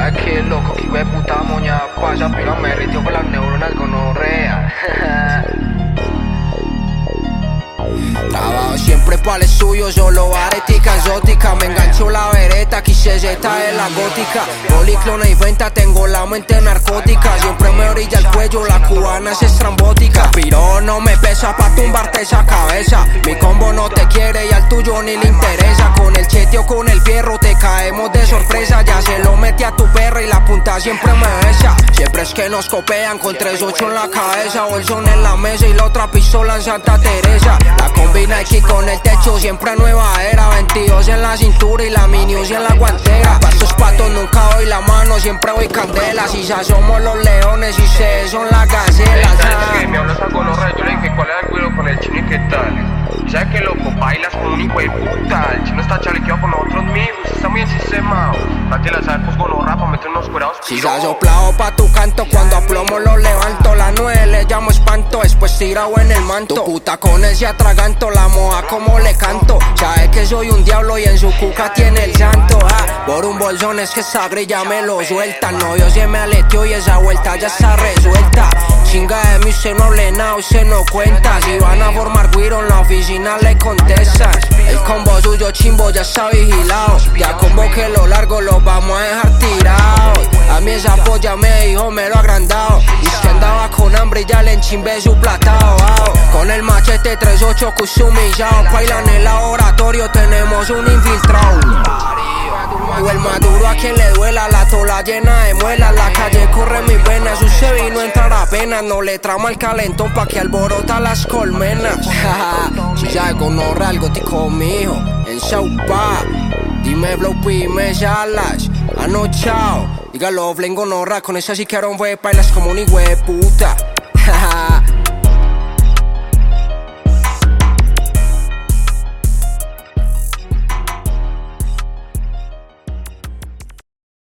¿Sabes qué, loco? Que hijo de puta moña pasa, pero me derritió con las neuronas gonorrea. Trabajo siempre para el suyo, solo aretica exótica. Me enganchó la vereta, quise zeta de la gótica. Policlona y venta, tengo la mente narcótica. Siempre me orilla el cuello, la cubana es estrambótica. Piro no me pesa pa' tumbarte esa cabeza. Mi combo no te quiere y al tuyo ni le interesa. Con el chete o con el fierro te caemos de sorpresa. Ya se lo metí a tu perra y la punta siempre me besa. Siempre es que nos copean con 3-8 en la cabeza, bolsón en la mesa y la otra pistola en Santa Teresa. La combina aquí con el techo, siempre nueva era. 22 en la cintura y la minius en la guantera. Pa' estos patos nunca doy la mano, siempre voy candela. Si ya somos los leones y ustedes son las gacelas. Que me hablas algo gonorrea, yo le dije cuál era el cuido con el chino y qué tal. Y sabes que loco, bailas como un hijo de puta. El chino está chalequeado con nosotros mismos, está muy ensistemado. Date la sabe pues gonorrea pa' meter unos cuerados. Si se ha soplado pa' tu canto, cuando a plomo lo levanto. La 9 le llamo espanto, después tirado en el manto. Tu puta con ese atraganto, la moja como le canto. Sabe que soy un diablo y en su cuca tiene el santo. Por un bolsón es que esa grilla me lo suelta. No, yo se me aleteó y esa vuelta ya está resuelta. Chinga de mí, usted no hable nada, usted no cuenta. Si van a formar guiro en la oficina le contestas. El combo suyo chimbo ya está vigilado. Ya como que lo largo lo vamos a dejar tirados. A mí esa polla me dijo me lo agrandado. Y usted andaba con hambre y ya le enchimbé su platado. Con el machete 3-8 customizado. Baila en el laboratorio, tenemos un infiltrado. O el maduro a quien le duela, la tola llena de muelas. La calle corre mis venas, usted vino a entrar apenas. No le trama el calentón pa' que alborota las colmenas. Si ya gonorrea algo tico mijo, en Saupa. Dime blow, pime salas, anochao. Dígalo, flen gonorrea, con esa sí que aron fue bailas como un hijo de puta.